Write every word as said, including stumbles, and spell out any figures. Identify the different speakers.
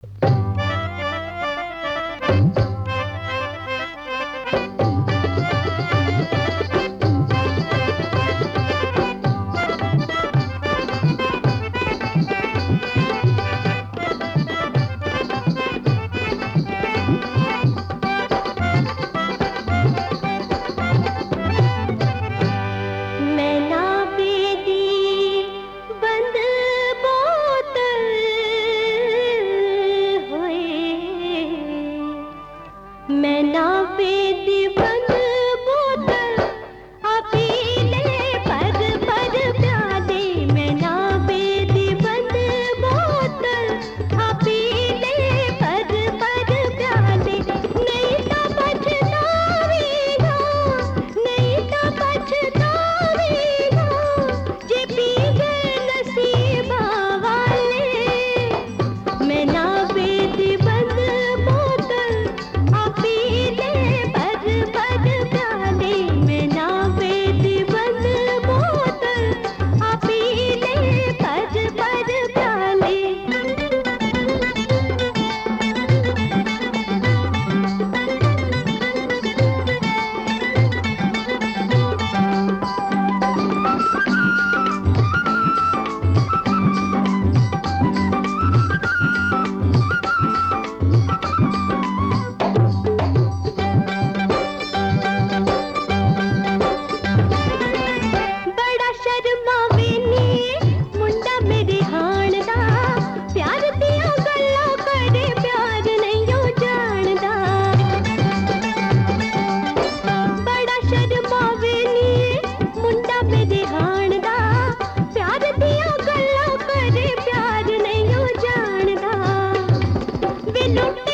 Speaker 1: मैं ना बेदी बंद बोतल अभी ले पर पर प्याले, मैं ना बेदी बंद बोतल अभी ले पर पर प्याले। नहीं तो पछतावेगा, नहीं तो पछतावेगा, जे पी गए नसीबा वाले। मैं ना बेदी बंद बोतल अभी ले पर पर प्याले, मैं ना बेदी बंद बोतल अभी ले पर पर प्याले। बड़ा शर्मावे नी मुंडा मेरे हाण दा, प्यार दिया गल्लां करे प्यार नहीं ओ जानदा। बड़ा शर्मावे नी मुंडा मेरे हाण दा, प्यार दिया गल्लां करे प्यार नहीं ओ जानदा। वे लुट